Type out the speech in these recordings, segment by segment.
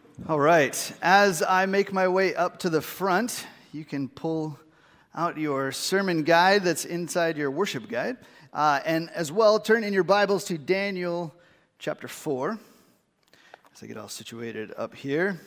All right, as I make my way up to the front, you can pull out your sermon guide that's inside your worship guide. And as well, turn in your Bibles to Daniel chapter 4. As I get all situated up here.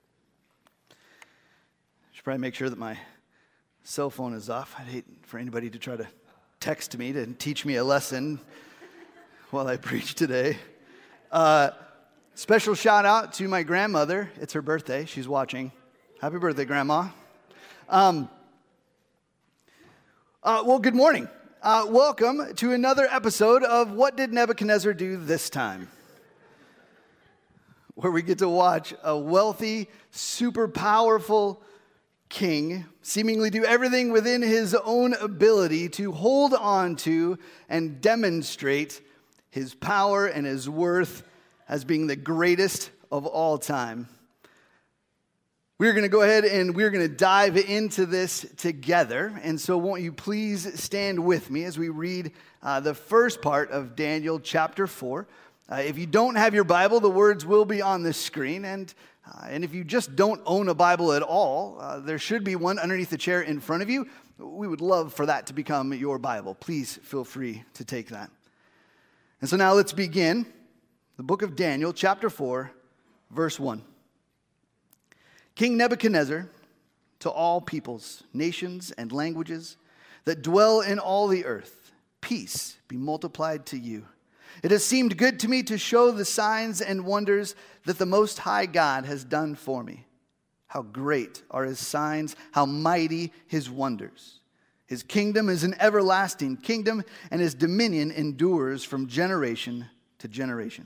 Should probably make sure that my cell phone is off. I'd hate for anybody to try to text me to teach me a lesson while I preach today. Special shout out to my grandmother. It's her birthday. She's watching. Happy birthday, Grandma. Well, good morning. Welcome to another episode of What Did Nebuchadnezzar Do This Time? Where we get to watch a wealthy, super powerful king seemingly do everything within his own ability to hold on to and demonstrate his power and his worth as being the greatest of all time. We're going to go ahead and we're going to dive into this together. And so won't you please stand with me as we read the first part of Daniel chapter 4. If you don't have your Bible, the words will be on the screen. And if you just don't own a Bible at all, there should be one underneath the chair in front of you. We would love for that to become your Bible. Please feel free to take that. And so now let's begin. The book of Daniel, chapter 4, verse 1. King Nebuchadnezzar, to all peoples, nations, and languages that dwell in all the earth, peace be multiplied to you. It has seemed good to me to show the signs and wonders that the Most High God has done for me. How great are his signs, how mighty his wonders. His kingdom is an everlasting kingdom, and his dominion endures from generation to generation.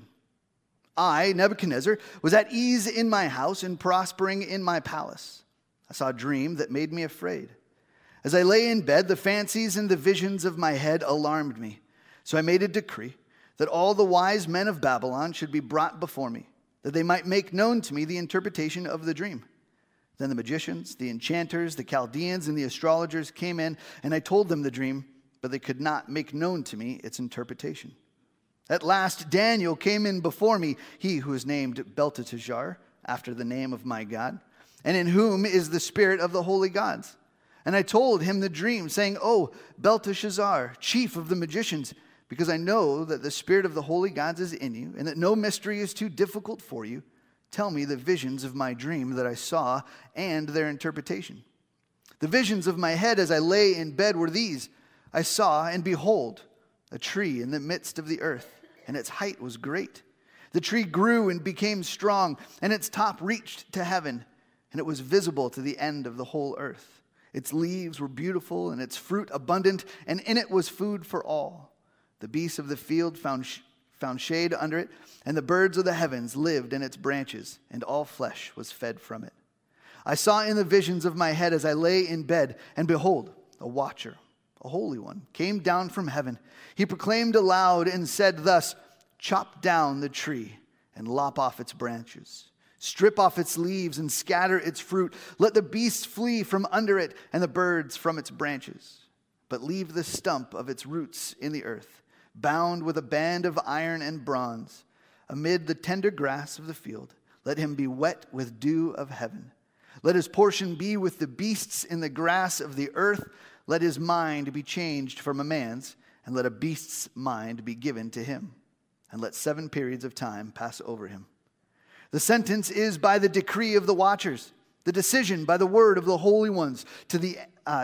I, Nebuchadnezzar, was at ease in my house and prospering in my palace. I saw a dream that made me afraid. As I lay in bed, the fancies and the visions of my head alarmed me. So I made a decree that all the wise men of Babylon should be brought before me, that they might make known to me the interpretation of the dream. Then the magicians, the enchanters, the Chaldeans, and the astrologers came in, and I told them the dream, but they could not make known to me its interpretation. At last Daniel came in before me, he who is named Belteshazzar, after the name of my God, and in whom is the spirit of the holy gods. And I told him the dream, saying, O Belteshazzar, chief of the magicians, because I know that the spirit of the holy gods is in you, and that no mystery is too difficult for you, tell me the visions of my dream that I saw and their interpretation. The visions of my head as I lay in bed were these. I saw, and behold, a tree in the midst of the earth, and its height was great. The tree grew and became strong, and its top reached to heaven, and it was visible to the end of the whole earth. Its leaves were beautiful, and its fruit abundant, and in it was food for all. The beasts of the field found shade under it, and the birds of the heavens lived in its branches, and all flesh was fed from it. I saw in the visions of my head as I lay in bed, and behold, a watcher, a holy one, came down from heaven. He proclaimed aloud and said thus, chop down the tree and lop off its branches. Strip off its leaves and scatter its fruit. Let the beasts flee from under it and the birds from its branches. But leave the stump of its roots in the earth, bound with a band of iron and bronze. Amid the tender grass of the field, let him be wet with dew of heaven. Let his portion be with the beasts in the grass of the earth. Let his mind be changed from a man's, and let a beast's mind be given to him. And let 7 periods of time pass over him. The sentence is by the decree of the watchers, the decision by the word of the holy ones, to the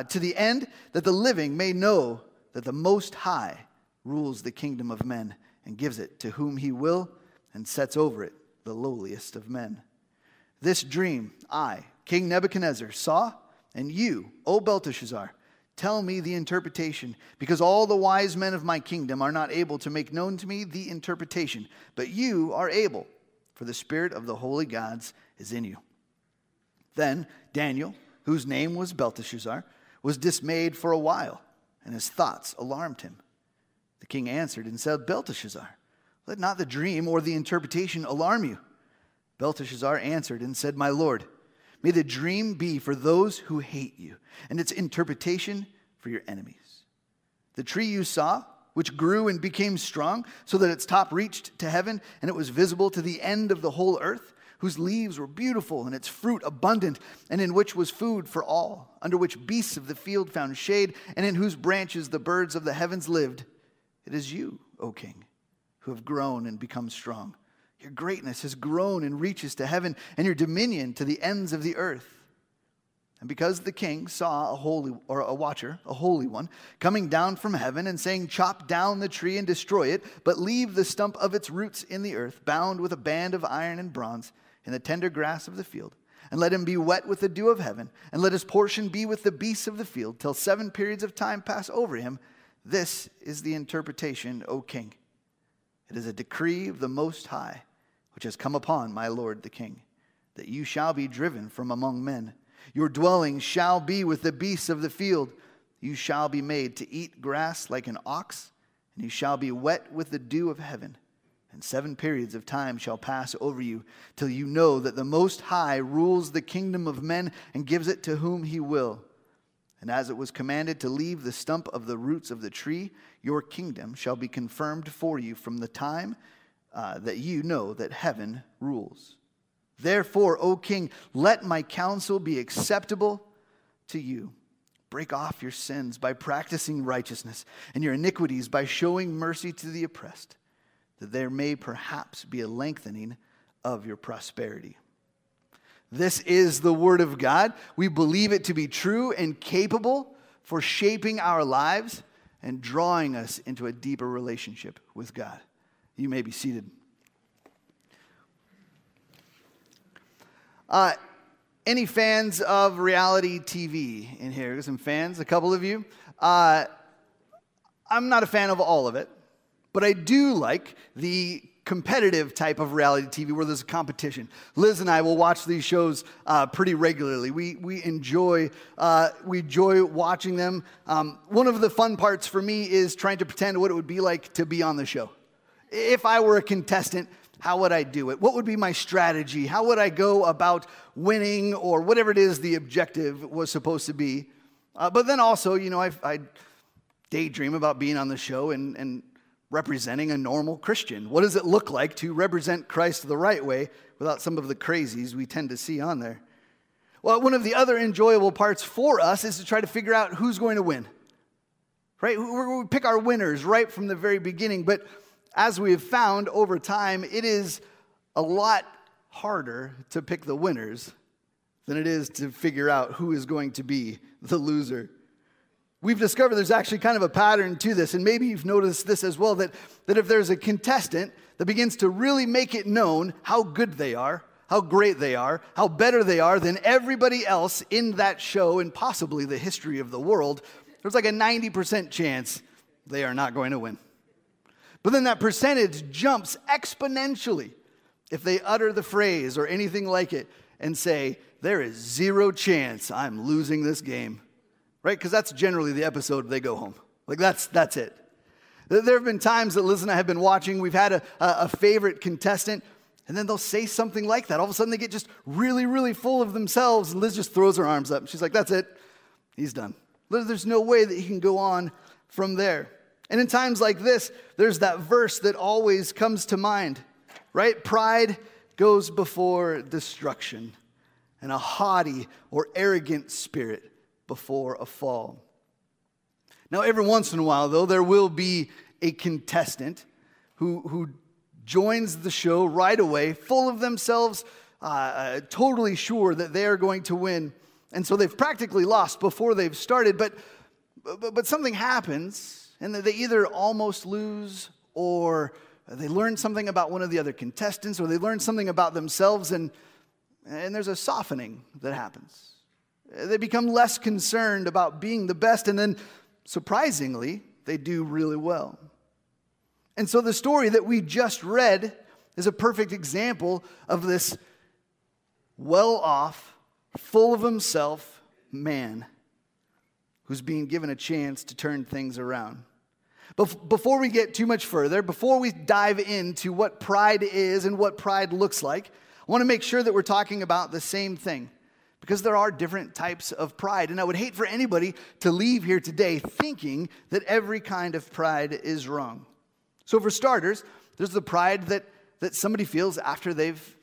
end that the living may know that the Most High rules the kingdom of men and gives it to whom he will and sets over it the lowliest of men. This dream I, King Nebuchadnezzar, saw, and you, O Belteshazzar, tell me the interpretation, because all the wise men of my kingdom are not able to make known to me the interpretation, but you are able, for the spirit of the holy gods is in you. Then Daniel, whose name was Belteshazzar, was dismayed for a while, and his thoughts alarmed him. The king answered and said, Belteshazzar, let not the dream or the interpretation alarm you. Belteshazzar answered and said, My lord, may the dream be for those who hate you, and its interpretation for your enemies. The tree you saw, which grew and became strong, so that its top reached to heaven, and it was visible to the end of the whole earth, whose leaves were beautiful and its fruit abundant, and in which was food for all, under which beasts of the field found shade, and in whose branches the birds of the heavens lived. It is you, O king, who have grown and become strong. Your greatness has grown and reaches to heaven, and your dominion to the ends of the earth. And because the king saw a holy one, coming down from heaven and saying, chop down the tree and destroy it, but leave the stump of its roots in the earth, bound with a band of iron and bronze in the tender grass of the field, and let him be wet with the dew of heaven, and let his portion be with the beasts of the field, till 7 periods of time pass over him. This is the interpretation, O king. It is a decree of the Most High, which has come upon my lord the king, that you shall be driven from among men. Your dwelling shall be with the beasts of the field. You shall be made to eat grass like an ox, and you shall be wet with the dew of heaven. And 7 periods of time shall pass over you, till you know that the Most High rules the kingdom of men and gives it to whom he will. And as it was commanded to leave the stump of the roots of the tree, your kingdom shall be confirmed for you from the time that you know that heaven rules. Therefore, O king, let my counsel be acceptable to you. Break off your sins by practicing righteousness, and your iniquities by showing mercy to the oppressed, that there may perhaps be a lengthening of your prosperity. This is the word of God. We believe it to be true and capable for shaping our lives and drawing us into a deeper relationship with God. You may be seated. Any fans of reality TV in here? Some fans, a couple of you. I'm not a fan of all of it, but I do like the competitive type of reality TV where there's a competition. Liz and I will watch these shows pretty regularly. We enjoy watching them. One of the fun parts for me is trying to pretend what it would be like to be on the show. If I were a contestant, how would I do it? What would be my strategy? How would I go about winning or whatever it is the objective was supposed to be? But then also, I daydream about being on the show and representing a normal Christian. What does it look like to represent Christ the right way without some of the crazies we tend to see on there? Well, one of the other enjoyable parts for us is to try to figure out who's going to win. Right? We pick our winners right from the very beginning, but as we have found over time, it is a lot harder to pick the winners than it is to figure out who is going to be the loser. We've discovered there's actually kind of a pattern to this, and maybe you've noticed this as well, that if there's a contestant that begins to really make it known how good they are, how great they are, how better they are than everybody else in that show and possibly the history of the world, there's like a 90% chance they are not going to win. But then that percentage jumps exponentially if they utter the phrase or anything like it and say, there is 0 chance I'm losing this game. Right? Because that's generally the episode they go home. Like that's it. There have been times that Liz and I have been watching, we've had a favorite contestant, and then they'll say something like that. All of a sudden they get just really, really full of themselves, and Liz just throws her arms up. She's like, that's it. He's done. There's no way that he can go on from there. And in times like this, there's that verse that always comes to mind, right? Pride goes before destruction, and a haughty or arrogant spirit before a fall. Now, every once in a while, though, there will be a contestant who joins the show right away, full of themselves, totally sure that they are going to win. And so they've practically lost before they've started, but something happens, and they either almost lose, or they learn something about one of the other contestants, or they learn something about themselves, and there's a softening that happens. They become less concerned about being the best, and then, surprisingly, they do really well. And so the story that we just read is a perfect example of this well-off, full of himself man who's being given a chance to turn things around. But before we get too much further, before we dive into what pride is and what pride looks like, I want to make sure that we're talking about the same thing, because there are different types of pride. And I would hate for anybody to leave here today thinking that every kind of pride is wrong. So for starters, there's the pride that somebody feels after they've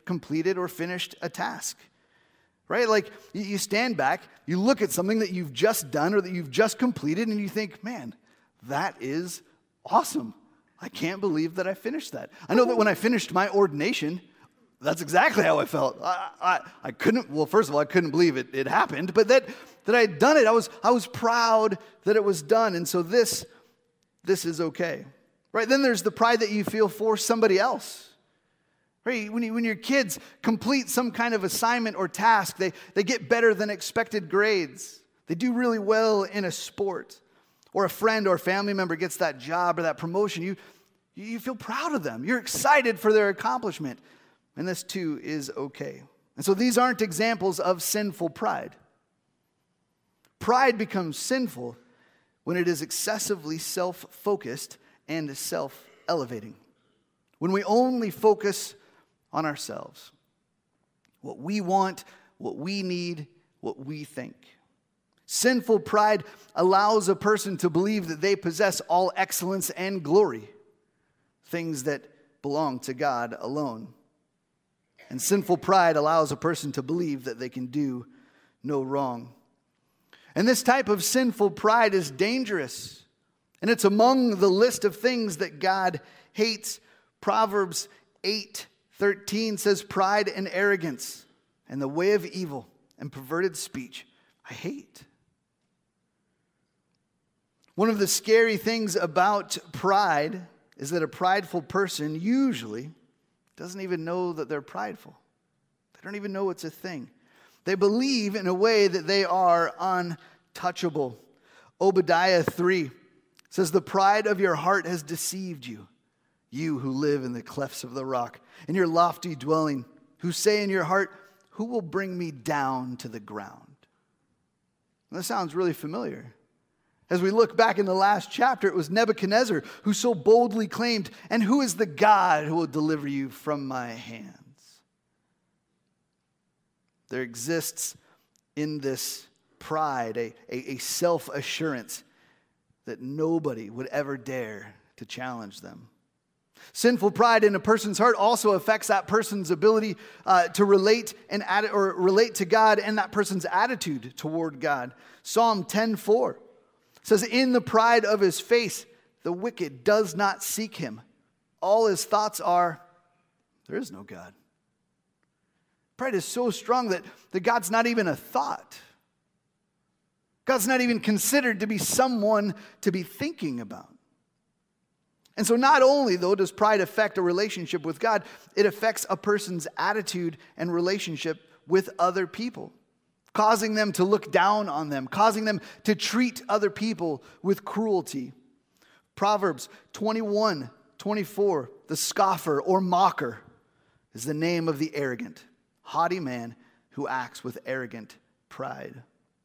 completed or finished a task. Right? Like you stand back, you look at something that you've just done or that you've just completed, and you think, man, that is awesome. I can't believe that I finished that. I know that when I finished my ordination, that's exactly how I felt. I couldn't, well, first of all, I couldn't believe it happened, but that I had done it, I was proud that it was done. And so this is okay. Right? Then there's the pride that you feel for somebody else. Right? When your kids complete some kind of assignment or task, they get better than expected grades. They do really well in a sport. Or a friend or family member gets that job or that promotion. You feel proud of them. You're excited for their accomplishment. And this too is okay. And so these aren't examples of sinful pride. Pride becomes sinful when it is excessively self-focused and self-elevating. When we only focus on ourselves, what we want, what we need, what we think. Sinful pride allows a person to believe that they possess all excellence and glory, things that belong to God alone. And sinful pride allows a person to believe that they can do no wrong. And this type of sinful pride is dangerous. And it's among the list of things that God hates. Proverbs 8:13 says, pride and arrogance and the way of evil and perverted speech I hate. One of the scary things about pride is that a prideful person usually doesn't even know that they're prideful. They don't even know it's a thing. They believe in a way that they are untouchable. Obadiah 3 says, the pride of your heart has deceived you, you who live in the clefts of the rock, in your lofty dwelling, who say in your heart, who will bring me down to the ground? And that sounds really familiar. As we look back in the last chapter, it was Nebuchadnezzar who so boldly claimed, and who is the God who will deliver you from my hands? There exists in this pride a self-assurance that nobody would ever dare to challenge them. Sinful pride in a person's heart also affects that person's ability to relate to God and that person's attitude toward God. Psalm 10:4 says, in the pride of his face, the wicked does not seek him. All his thoughts are, there is no God. Pride is so strong that God's not even a thought. God's not even considered to be someone to be thinking about. And so not only, though, does pride affect a relationship with God, it affects a person's attitude and relationship with other people, causing them to look down on them, causing them to treat other people with cruelty. Proverbs 21:24, the scoffer or mocker is the name of the arrogant, haughty man who acts with arrogant pride.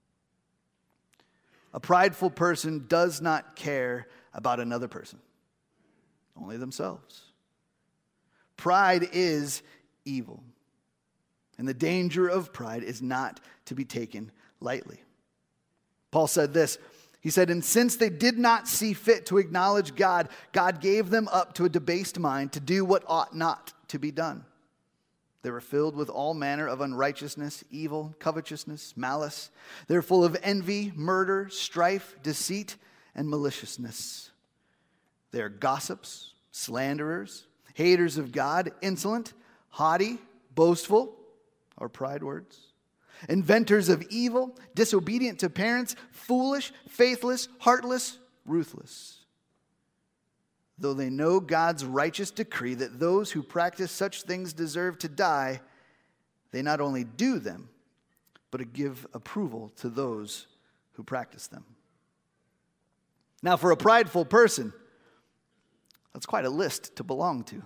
A prideful person does not care about another person, only themselves. Pride is evil. And the danger of pride is not to be taken lightly. Paul said this. He said, and since they did not see fit to acknowledge God, God gave them up to a debased mind to do what ought not to be done. They were filled with all manner of unrighteousness, evil, covetousness, malice. They're full of envy, murder, strife, deceit, and maliciousness. They are gossips, slanderers, haters of God, insolent, haughty, boastful, or pride words, inventors of evil, disobedient to parents, foolish, faithless, heartless, ruthless. Though they know God's righteous decree that those who practice such things deserve to die, they not only do them, but give approval to those who practice them. Now, for a prideful person, that's quite a list to belong to.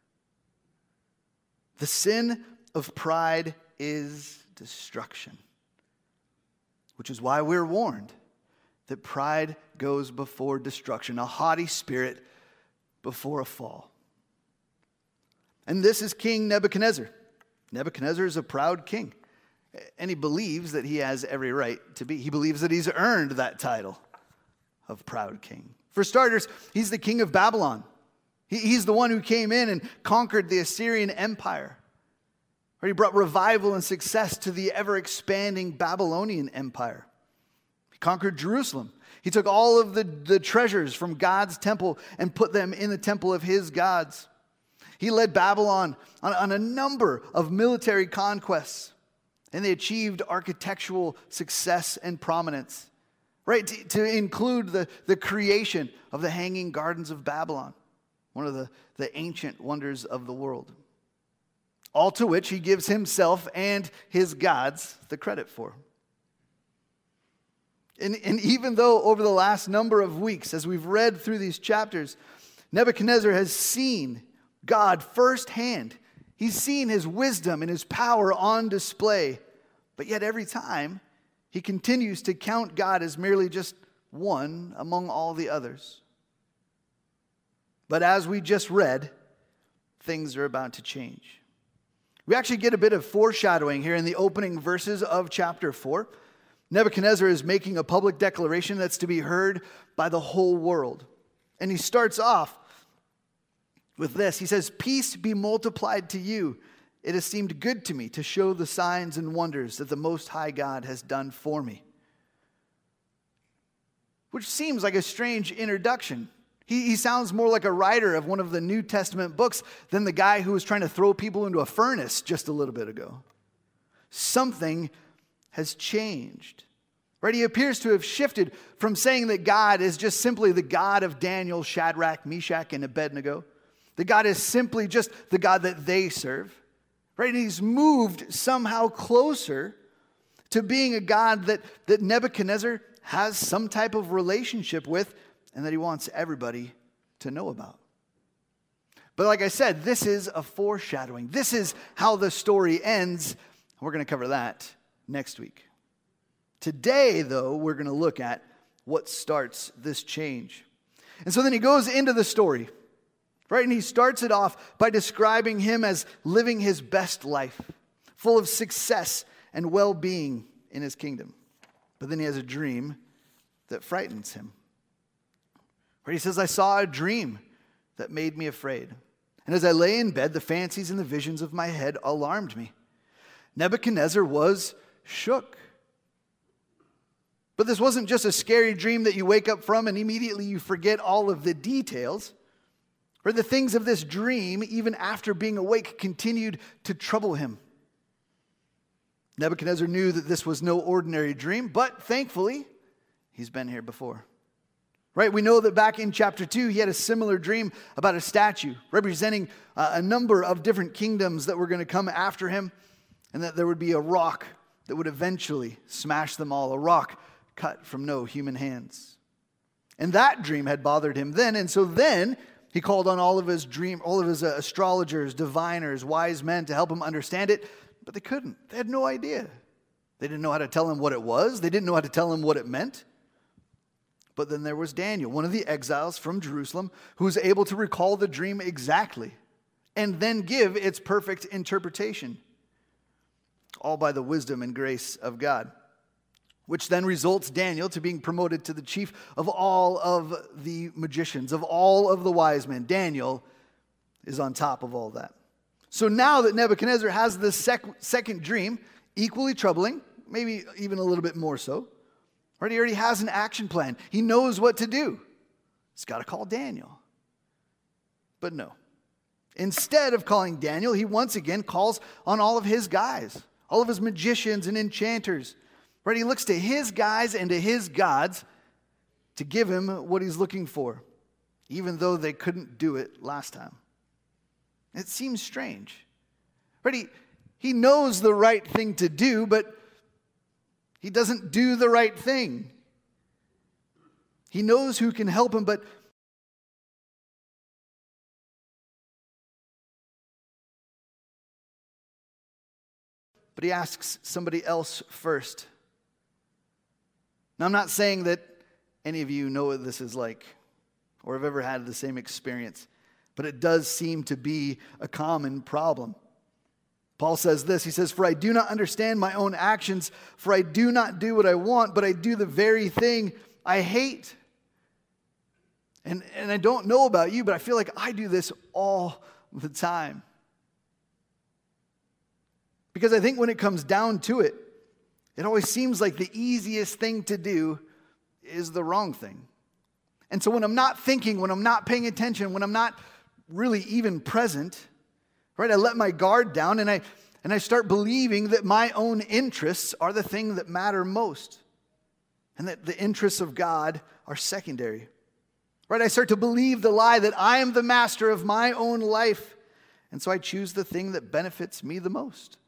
The sin of pride is destruction, which is why we're warned that pride goes before destruction, a haughty spirit before a fall. And this is King Nebuchadnezzar. Nebuchadnezzar is a proud king, and he believes that he has every right to be. He believes that he's earned that title of proud king. For starters, he's the king of Babylon. He's the one who came in and conquered the Assyrian Empire. Right? He brought revival and success to the ever-expanding Babylonian Empire. He conquered Jerusalem. He took all of the treasures from God's temple and put them in the temple of his gods. He led Babylon on a number of military conquests, and they achieved architectural success and prominence, right? To include the creation of the Hanging Gardens of Babylon, one of the ancient wonders of the world. All to which he gives himself and his gods the credit for. And even though over the last number of weeks, as we've read through these chapters, Nebuchadnezzar has seen God firsthand. He's seen his wisdom and his power on display. But yet every time, he continues to count God as merely just one among all the others. But as we just read, things are about to change. We actually get a bit of foreshadowing here in the opening verses of chapter 4. Nebuchadnezzar is making a public declaration that's to be heard by the whole world. And he starts off with this. He says, "Peace be multiplied to you. It has seemed good to me to show the signs and wonders that the Most High God has done for me." Which seems like a strange introduction. He sounds more like a writer of one of the New Testament books than the guy who was trying to throw people into a furnace just a little bit ago. Something has changed. Right? He appears to have shifted from saying that God is just simply the God of Daniel, Shadrach, Meshach, and Abednego. That God is simply just the God that they serve. Right? And he's moved somehow closer to being a God that Nebuchadnezzar has some type of relationship with and that he wants everybody to know about. But like I said, this is a foreshadowing. This is how the story ends. We're going to cover that next week. Today, though, we're going to look at what starts this change. And so then he goes into the story, right? And he starts it off by describing him as living his best life, full of success and well-being in his kingdom. But then he has a dream that frightens him. Right? He says, "I saw a dream that made me afraid. And as I lay in bed, the fancies and the visions of my head alarmed me." Nebuchadnezzar was shook. But this wasn't just a scary dream that you wake up from and immediately you forget all of the details. Or the things of this dream, even after being awake, continued to trouble him. Nebuchadnezzar knew that this was no ordinary dream, but thankfully, he's been here before. Right? We know that back in chapter 2, he had a similar dream about a statue representing a number of different kingdoms that were going to come after him, and that there would be a rock that would eventually smash them all, a rock cut from no human hands. And that dream had bothered him then, and so then he called on all of his astrologers, diviners, wise men to help him understand it, but they couldn't. They had no idea. They didn't know how to tell him what it was. They didn't know how to tell him what it meant. But then there was Daniel, one of the exiles from Jerusalem, who was able to recall the dream exactly and then give its perfect interpretation, all by the wisdom and grace of God, which then results Daniel to being promoted to the chief of all of the magicians, of all of the wise men. Daniel is on top of all that. So now that Nebuchadnezzar has this second dream, equally troubling, maybe even a little bit more so, right? He already has an action plan. He knows what to do. He's got to call Daniel. But no. Instead of calling Daniel, he once again calls on all of his guys, all of his magicians and enchanters. Right? He looks to his guys and to his gods to give him what he's looking for, even though they couldn't do it last time. It seems strange. Right? He knows the right thing to do, but he doesn't do the right thing. He knows who can help him, but he asks somebody else first. Now, I'm not saying that any of you know what this is like or have ever had the same experience, but it does seem to be a common problem. Paul says this, he says, "For I do not understand my own actions, for I do not do what I want, but I do the very thing I hate." And I don't know about you, but I feel like I do this all the time. Because I think when it comes down to it, it always seems like the easiest thing to do is the wrong thing. And so when I'm not thinking, when I'm not paying attention, when I'm not really even present, right, I let my guard down and I start believing that my own interests are the thing that matter most and that the interests of God are secondary. Right, I start to believe the lie that I am the master of my own life, and so I choose the thing that benefits me the most.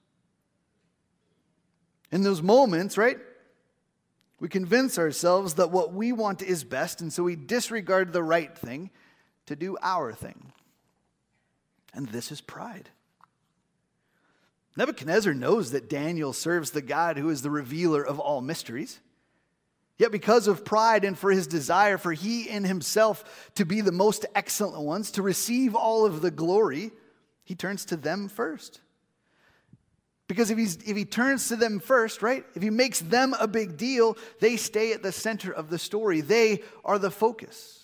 In those moments, right, we convince ourselves that what we want is best, and so we disregard the right thing to do our thing. And this is pride. Nebuchadnezzar knows that Daniel serves the God who is the revealer of all mysteries. Yet because of pride and for his desire for he and himself to be the most excellent ones, to receive all of the glory, he turns to them first. Because if he turns to them first, right, if he makes them a big deal, they stay at the center of the story. They are the focus.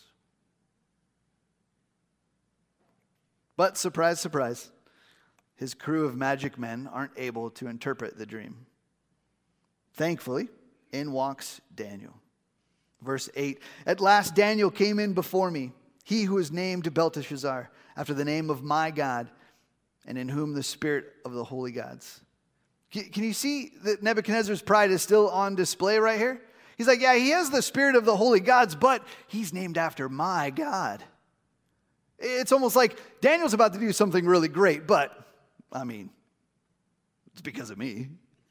But surprise, surprise, his crew of magic men aren't able to interpret the dream. Thankfully, in walks Daniel. Verse 8, "At last Daniel came in before me, he who is named Belteshazzar, after the name of my God, and in whom the spirit of the holy gods." Can you see that Nebuchadnezzar's pride is still on display right here? He's like, yeah, he has the spirit of the holy gods, but he's named after my God. It's almost like Daniel's about to do something really great, but, it's because of me.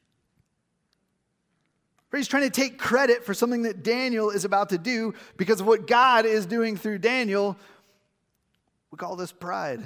He's trying to take credit for something that Daniel is about to do because of what God is doing through Daniel. We call this pride.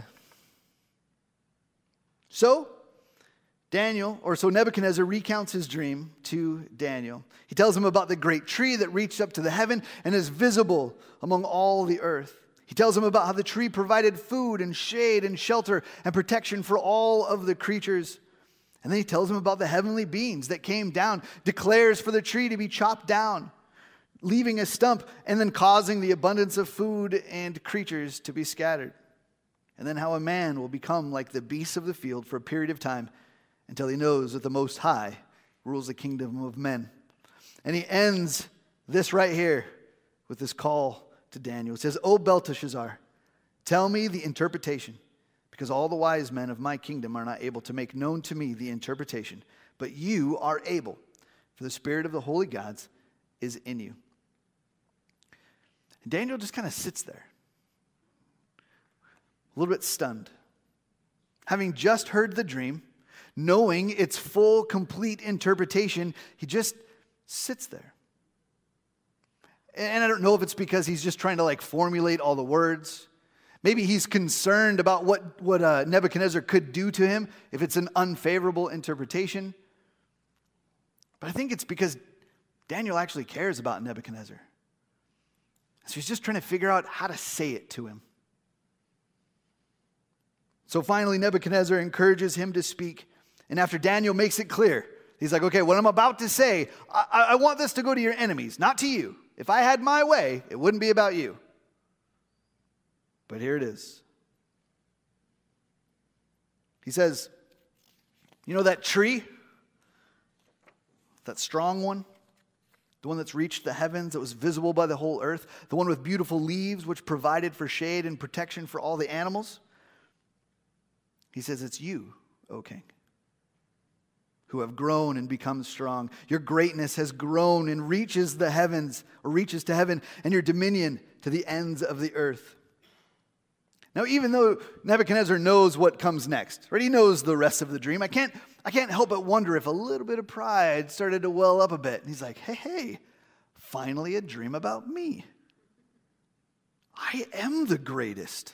So Nebuchadnezzar recounts his dream to Daniel. He tells him about the great tree that reached up to the heaven and is visible among all the earth. He tells him about how the tree provided food and shade and shelter and protection for all of the creatures. And then he tells him about the heavenly beings that came down, declares for the tree to be chopped down, leaving a stump, and then causing the abundance of food and creatures to be scattered. And then how a man will become like the beasts of the field for a period of time until he knows that the Most High rules the kingdom of men. And he ends this right here with this call to Daniel. It says, "O Belteshazzar, tell me the interpretation, because all the wise men of my kingdom are not able to make known to me the interpretation, but you are able, for the spirit of the holy gods is in you." And Daniel just kind of sits there, a little bit stunned. Having just heard the dream, knowing its full, complete interpretation, he just sits there. And I don't know if it's because he's just trying to formulate all the words. Maybe he's concerned about what Nebuchadnezzar could do to him if it's an unfavorable interpretation. But I think it's because Daniel actually cares about Nebuchadnezzar. So he's just trying to figure out how to say it to him. So finally, Nebuchadnezzar encourages him to speak. And after Daniel makes it clear, he's like, okay, what I'm about to say, I want this to go to your enemies, not to you. If I had my way, it wouldn't be about you. But here it is. He says, you know that tree? That strong one? The one that's reached the heavens, that was visible by the whole earth? The one with beautiful leaves, which provided for shade and protection for all the animals? He says, it's you, O king, who have grown and become strong. Your greatness has grown and reaches the heavens, or reaches to heaven, and your dominion to the ends of the earth. Now, even though Nebuchadnezzar knows what comes next, right? He knows the rest of the dream. I can't help but wonder if a little bit of pride started to well up a bit. And he's like, hey, finally a dream about me. I am the greatest.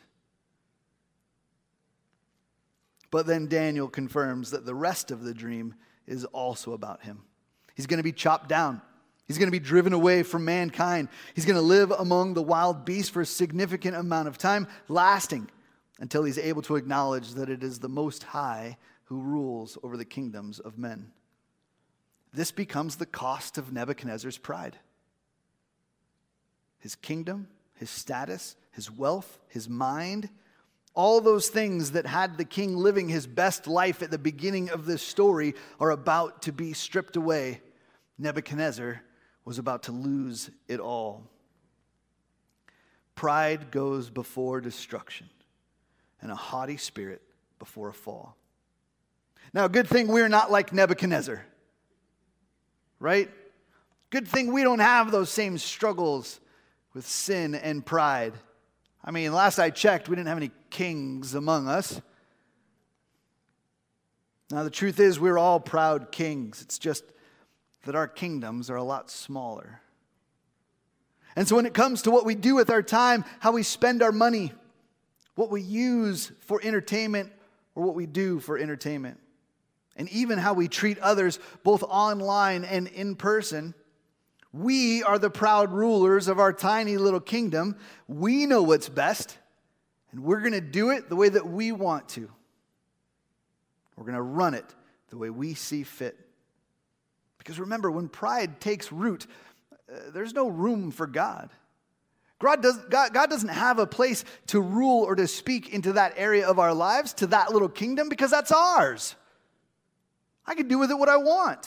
But then Daniel confirms that the rest of the dream is also about him. He's going to be chopped down. He's going to be driven away from mankind. He's going to live among the wild beasts for a significant amount of time, lasting until he's able to acknowledge that it is the Most High who rules over the kingdoms of men. This becomes the cost of Nebuchadnezzar's pride. His kingdom, his status, his wealth, his mind, All those things that had the king living his best life at the beginning of this story are about to be stripped away. Nebuchadnezzar was about to lose it all. Pride goes before destruction, and a haughty spirit before a fall. Now, good thing we're not like Nebuchadnezzar, right? Good thing we don't have those same struggles with sin and pride. I mean, last I checked, we didn't have any kings among us. Now, the truth is, we're all proud kings. It's just that our kingdoms are a lot smaller. And so when it comes to what we do with our time, how we spend our money, what we use for entertainment or what we do for entertainment, and even how we treat others, both online and in person, we are the proud rulers of our tiny little kingdom. We know what's best, and we're going to do it the way that we want to. We're going to run it the way we see fit. Because remember, when pride takes root, there's no room for God. God doesn't have a place to rule or to speak into that area of our lives, to that little kingdom, because that's ours. I can do with it what I want.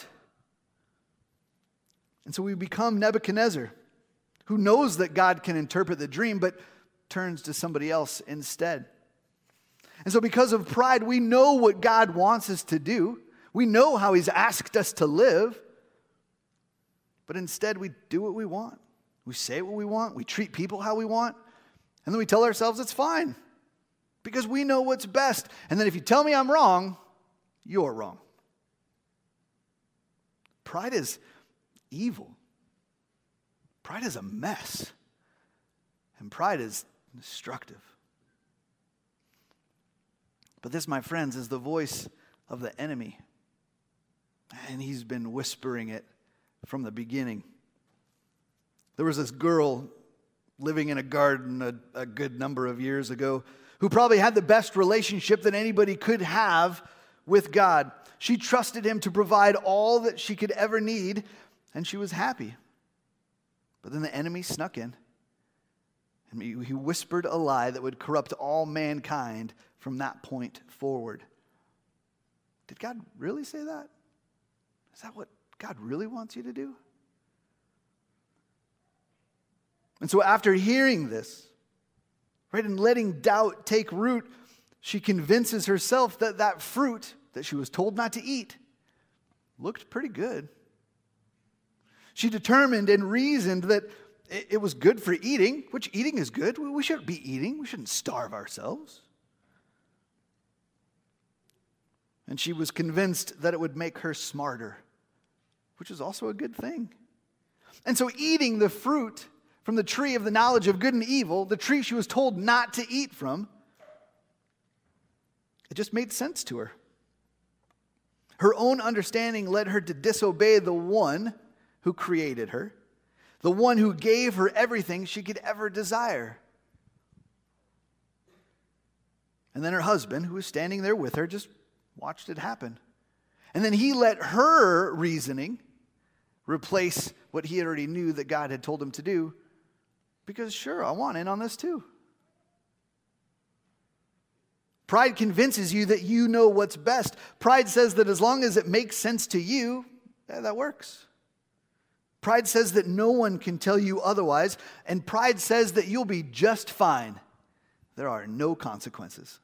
And so we become Nebuchadnezzar, who knows that God can interpret the dream, but turns to somebody else instead. And so because of pride, we know what God wants us to do. We know how He's asked us to live. But instead, we do what we want. We say what we want. We treat people how we want. And then we tell ourselves it's fine, because we know what's best. And then if you tell me I'm wrong, you're wrong. Pride is evil. Pride is a mess. And pride is destructive. But this, my friends, is the voice of the enemy. And he's been whispering it from the beginning. There was this girl living in a garden a good number of years ago who probably had the best relationship that anybody could have with God. She trusted Him to provide all that she could ever need, and she was happy. But then the enemy snuck in, and he whispered a lie that would corrupt all mankind from that point forward. Did God really say that? Is that what God really wants you to do? And so after hearing this, right, and letting doubt take root, she convinces herself that that fruit that she was told not to eat looked pretty good. She determined and reasoned that it was good for eating, which eating is good. We shouldn't be eating. We shouldn't starve ourselves. And she was convinced that it would make her smarter, which is also a good thing. And so eating the fruit from the tree of the knowledge of good and evil, the tree she was told not to eat from, it just made sense to her. Her own understanding led her to disobey the one who created her, the one who gave her everything she could ever desire. And then her husband, who was standing there with her, just watched it happen. And then he let her reasoning replace what he already knew that God had told him to do, because sure, I want in on this too. Pride convinces you that you know what's best. Pride says that as long as it makes sense to you, that works. Pride says that no one can tell you otherwise, and pride says that you'll be just fine. There are no consequences.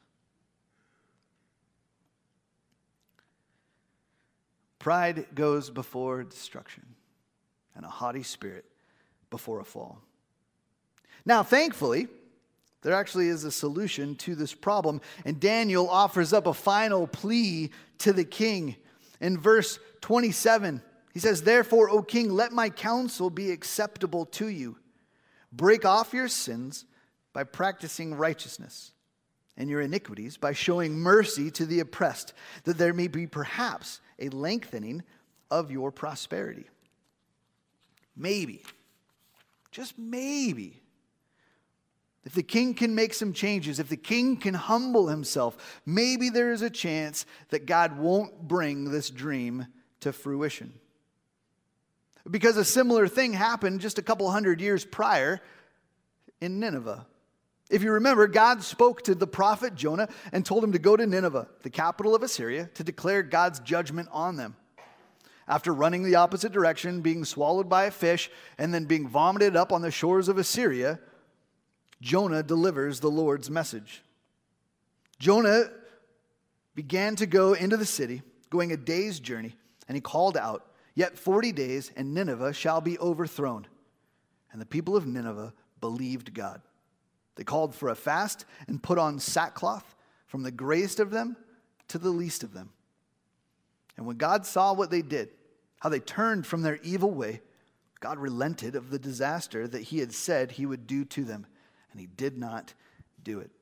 Pride goes before destruction, and a haughty spirit before a fall. Now, thankfully, there actually is a solution to this problem, and Daniel offers up a final plea to the king. In verse 27, he says, "Therefore, O king, let my counsel be acceptable to you. Break off your sins by practicing righteousness, and your iniquities by showing mercy to the oppressed, that there may be perhaps a lengthening of your prosperity." Maybe, just maybe, if the king can make some changes, if the king can humble himself, maybe there is a chance that God won't bring this dream to fruition. Because a similar thing happened just a couple hundred years prior in Nineveh. If you remember, God spoke to the prophet Jonah and told him to go to Nineveh, the capital of Assyria, to declare God's judgment on them. After running the opposite direction, being swallowed by a fish, and then being vomited up on the shores of Assyria, Jonah delivers the Lord's message. Jonah began to go into the city, going a day's journey, and he called out, "Yet 40 days, and Nineveh shall be overthrown." And the people of Nineveh believed God. They called for a fast and put on sackcloth, from the greatest of them to the least of them. And when God saw what they did, how they turned from their evil way, God relented of the disaster that he had said he would do to them, and he did not do it.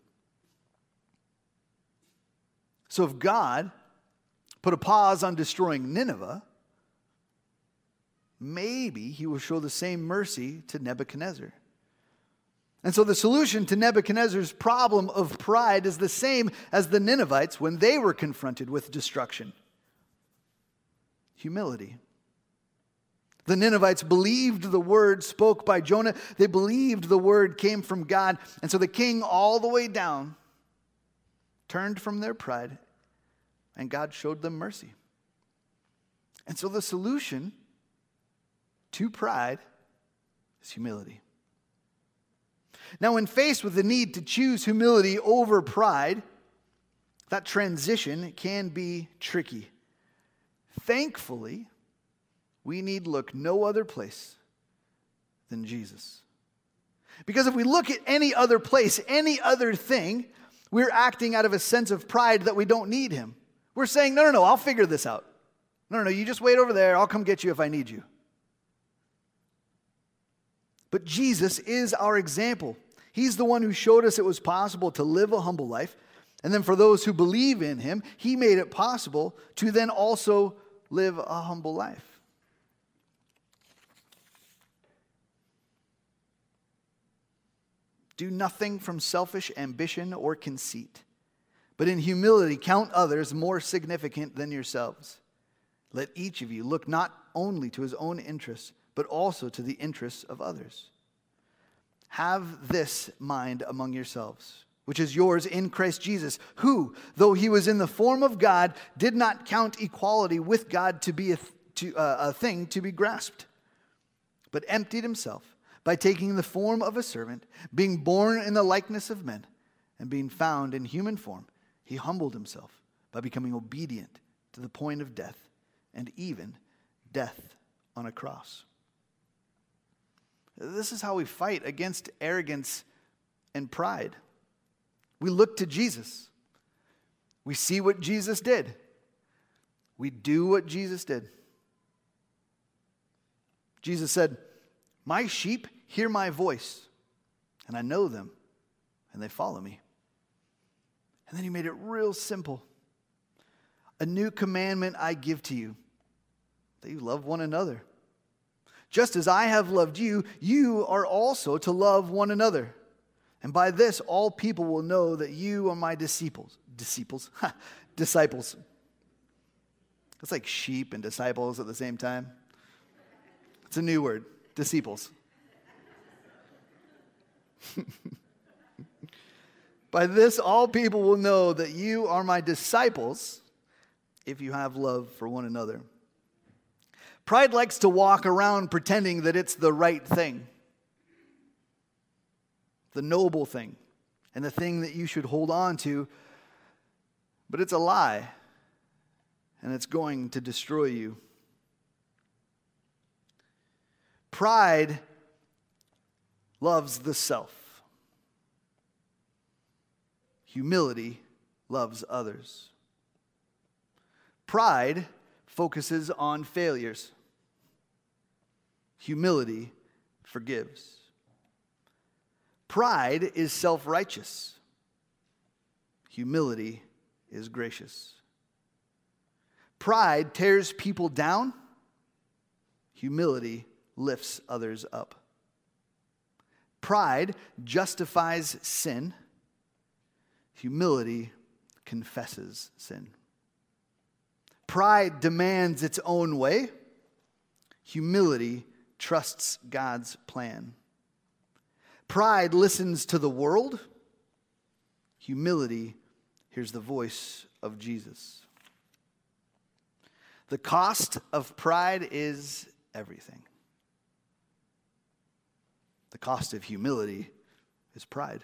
So if God put a pause on destroying Nineveh, maybe he will show the same mercy to Nebuchadnezzar. And so the solution to Nebuchadnezzar's problem of pride is the same as the Ninevites when they were confronted with destruction: humility. The Ninevites believed the word spoke by Jonah. They believed the word came from God. And so the king, all the way down, turned from their pride, and God showed them mercy. And so the solution to pride is humility. Now, when faced with the need to choose humility over pride, that transition can be tricky. Thankfully, we need look no other place than Jesus. Because if we look at any other place, any other thing, we're acting out of a sense of pride that we don't need him. We're saying, no, I'll figure this out. No, you just wait over there. I'll come get you if I need you. But Jesus is our example. He's the one who showed us it was possible to live a humble life. And then for those who believe in him, he made it possible to then also live a humble life. Do nothing from selfish ambition or conceit, but in humility count others more significant than yourselves. Let each of you look not only to his own interests, but also to the interests of others. Have this mind among yourselves, which is yours in Christ Jesus, who, though he was in the form of God, did not count equality with God to be a thing to be grasped, but emptied himself by taking the form of a servant, being born in the likeness of men, and being found in human form, he humbled himself by becoming obedient to the point of death, and even death on a cross. This is how we fight against arrogance and pride. We look to Jesus. We see what Jesus did. We do what Jesus did. Jesus said, "My sheep hear my voice, and I know them, and they follow me." And then he made it real simple. "A new commandment I give to you, that you love one another. Just as I have loved you, you are also to love one another. And by this, all people will know that you are my disciples. Disciples? Disciples. It's like sheep and disciples at the same time. It's a new word. Disciples. By this, all people will know that you are my disciples if you have love for one another." Pride likes to walk around pretending that it's the right thing, the noble thing, and the thing that you should hold on to, but it's a lie, and it's going to destroy you. Pride loves the self. Humility loves others. Pride focuses on failures. Humility forgives. Pride is self-righteous. Humility is gracious. Pride tears people down. Humility lifts others up. Pride justifies sin. Humility confesses sin. Pride demands its own way. Humility trusts God's plan. Pride listens to the world. humility hears the voice of Jesus. The cost of pride is everything. The cost of humility is pride.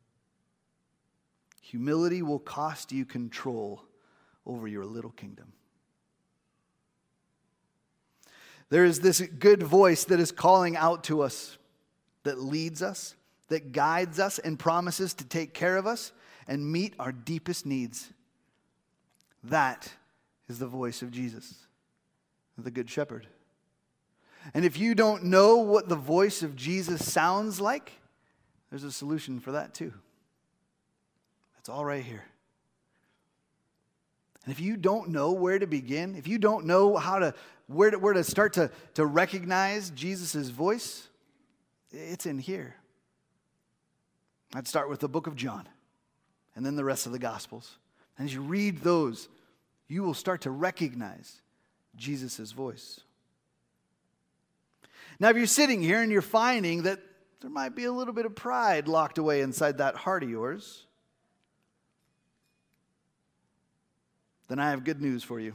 Humility will cost you control over your little kingdom. There is this good voice that is calling out to us, that leads us, that guides us, and promises to take care of us and meet our deepest needs. That is the voice of Jesus, the Good Shepherd. And if you don't know what the voice of Jesus sounds like, there's a solution for that too. It's all right here. And if you don't know where to begin, if you don't know where to start to recognize Jesus' voice, it's in here. I'd start with the book of John and then the rest of the Gospels. And as you read those, you will start to recognize Jesus' voice. Now, if you're sitting here and you're finding that there might be a little bit of pride locked away inside that heart of yours, then I have good news for you.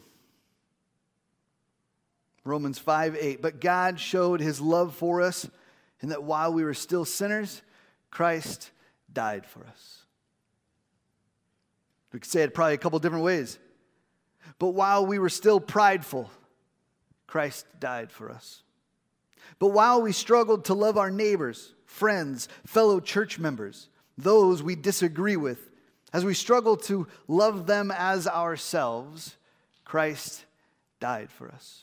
Romans 5:8. But God showed his love for us in that while we were still sinners, Christ died for us. We could say it probably a couple different ways. But while we were still prideful, Christ died for us. But while we struggled to love our neighbors, friends, fellow church members, those we disagree with, as we struggle to love them as ourselves, Christ died for us.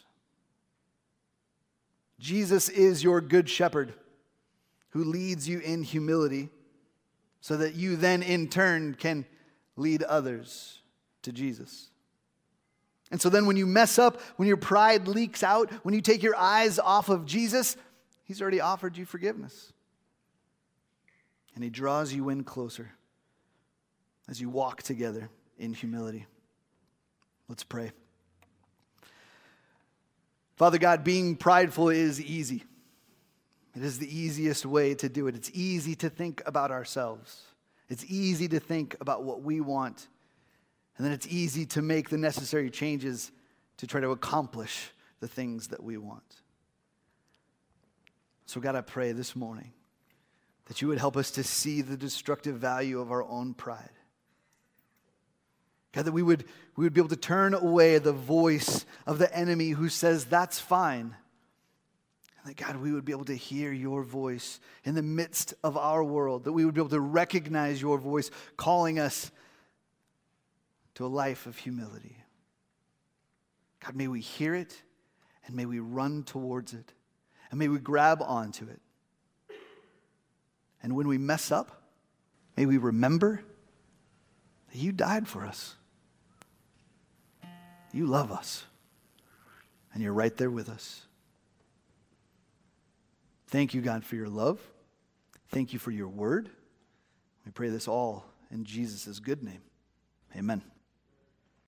Jesus is your good shepherd who leads you in humility so that you then in turn can lead others to Jesus. And so then when you mess up, when your pride leaks out, when you take your eyes off of Jesus, he's already offered you forgiveness. And he draws you in closer as you walk together in humility. Let's pray. Father God, being prideful is easy. It is the easiest way to do it. It's easy to think about ourselves. It's easy to think about what we want. And then it's easy to make the necessary changes to try to accomplish the things that we want. So God, I pray this morning that you would help us to see the destructive value of our own pride. God, that we would be able to turn away the voice of the enemy who says, that's fine. And that, God, we would be able to hear your voice in the midst of our world. That we would be able to recognize your voice calling us to a life of humility. God, may we hear it and may we run towards it. And may we grab onto it. And when we mess up, may we remember that you died for us. You love us. And you're right there with us. Thank you, God, for your love. Thank you for your word. We pray this all in Jesus' good name. Amen.